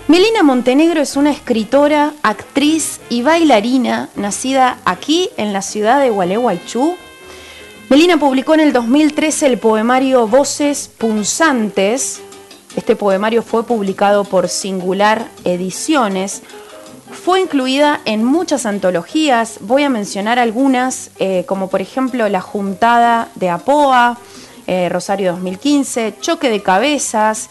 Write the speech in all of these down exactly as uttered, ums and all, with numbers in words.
Melina Montenegro es una escritora, actriz y bailarina nacida aquí en la ciudad de Gualeguaychú. Melina publicó en el dos mil trece el poemario Voces Punzantes. Este poemario fue publicado por Singular Ediciones. Fue incluida en muchas antologías. Voy a mencionar algunas, eh, como por ejemplo La Juntada de Apoa, eh, Rosario dos mil quince, Choque de Cabezas,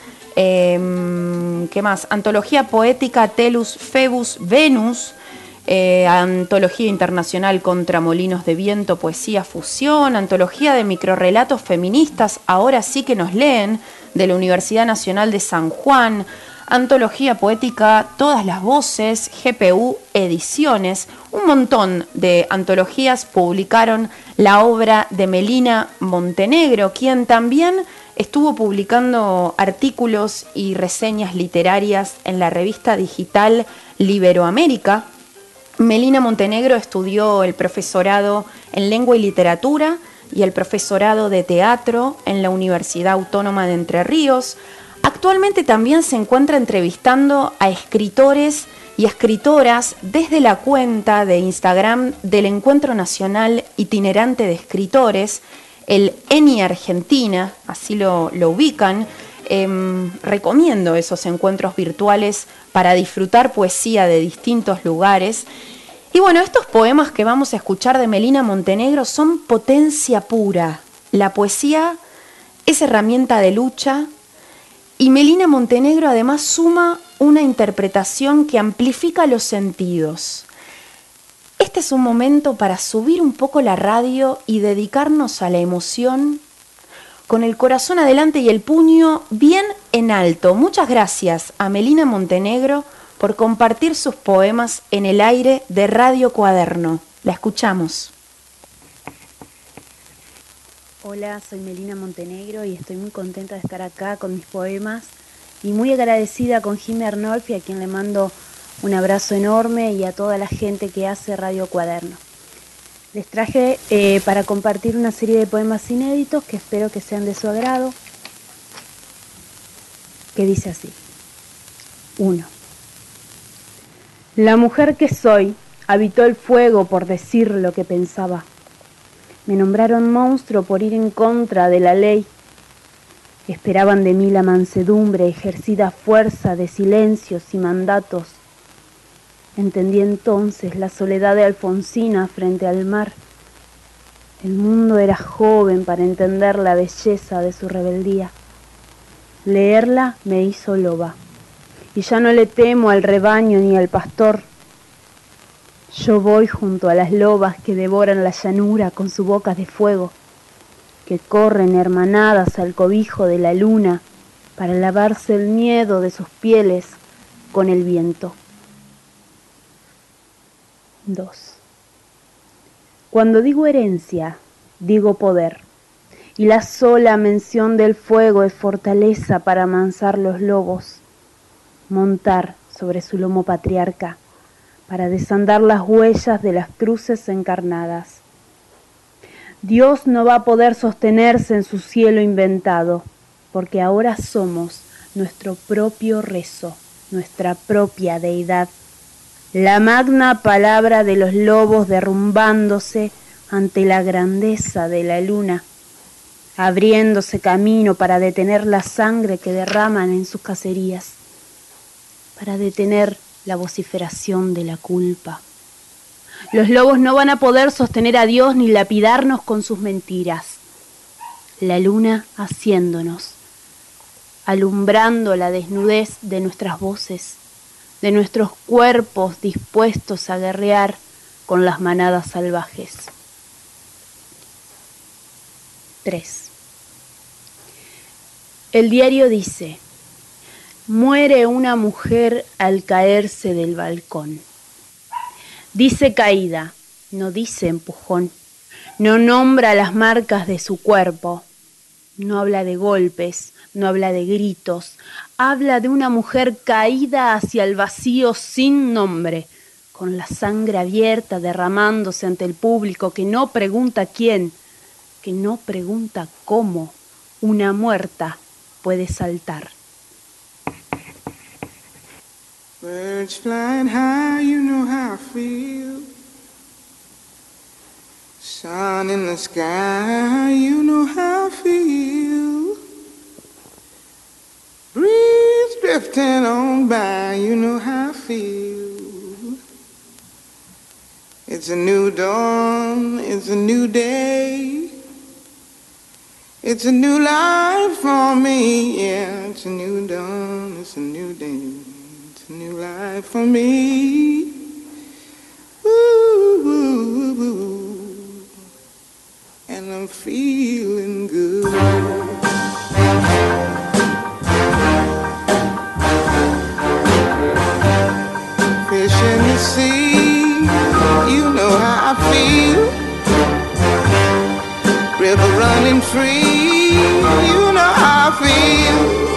eh, ¿qué más? Antología Poética Telus Phoebus Venus, eh, Antología Internacional contra Molinos de Viento, Poesía Fusión, Antología de Microrrelatos Feministas, Ahora sí que nos leen, de la Universidad Nacional de San Juan, Antología Poética Todas las Voces, G P U Ediciones. Un montón de antologías publicaron la obra de Melina Montenegro, quien también estuvo publicando artículos y reseñas literarias en la revista digital Liberoamérica. Melina Montenegro estudió el profesorado en Lengua y Literatura y el profesorado de Teatro en la Universidad Autónoma de Entre Ríos. Actualmente también se encuentra entrevistando a escritores y escritoras desde la cuenta de Instagram del Encuentro Nacional Itinerante de Escritores, el ENI Argentina, así lo, lo ubican. Eh, recomiendo esos encuentros virtuales para disfrutar poesía de distintos lugares. Y bueno, estos poemas que vamos a escuchar de Melina Montenegro son potencia pura. La poesía es herramienta de lucha y Melina Montenegro además suma una interpretación que amplifica los sentidos. Este es un momento para subir un poco la radio y dedicarnos a la emoción con el corazón adelante y el puño bien en alto. Muchas gracias a Melina Montenegro por compartir sus poemas en el aire de Radio Cuaderno. La escuchamos. Hola, soy Melina Montenegro y estoy muy contenta de estar acá con mis poemas y muy agradecida con Jimmy Arnolfi, a quien le mando un abrazo enorme, y a toda la gente que hace Radio Cuaderno. Les traje eh, para compartir una serie de poemas inéditos que espero que sean de su agrado, que dice así. uno. La mujer que soy habitó el fuego por decir lo que pensaba. Me nombraron monstruo por ir en contra de la ley. Esperaban de mí la mansedumbre, ejercida fuerza de silencios y mandatos. Entendí entonces la soledad de Alfonsina frente al mar. El mundo era joven para entender la belleza de su rebeldía. Leerla me hizo loba, y ya no le temo al rebaño ni al pastor. Yo voy junto a las lobas que devoran la llanura con su boca de fuego, que corren hermanadas al cobijo de la luna para lavarse el miedo de sus pieles con el viento. dos. Cuando digo herencia, digo poder, y la sola mención del fuego es fortaleza para amansar los lobos, montar sobre su lomo patriarca, para desandar las huellas de las cruces encarnadas. Dios no va a poder sostenerse en su cielo inventado, porque ahora somos nuestro propio rezo, nuestra propia deidad. La magna palabra de los lobos derrumbándose ante la grandeza de la luna, abriéndose camino para detener la sangre que derraman en sus cacerías, para detener la vociferación de la culpa. Los lobos no van a poder sostener a Dios ni lapidarnos con sus mentiras. La luna haciéndonos, alumbrando la desnudez de nuestras voces, de nuestros cuerpos dispuestos a guerrear con las manadas salvajes. tres. El diario dice: muere una mujer al caerse del balcón. Dice caída, no dice empujón. No nombra las marcas de su cuerpo. No habla de golpes, no habla de gritos. Habla de una mujer caída hacia el vacío sin nombre, con la sangre abierta derramándose ante el público que no pregunta quién, que no pregunta cómo una muerta puede saltar. Birds flying high, you know how I feel. Sun in the sky, you know how I feel. Breeze drifting on by, you know how I feel. It's a new dawn, it's a new day. It's a new life for me, yeah. It's a new dawn, it's a new day. It's a new life for me. Ooh, ooh, ooh. And I'm feeling good. Fish in the sea, you know how I feel. River running free, you know how I feel.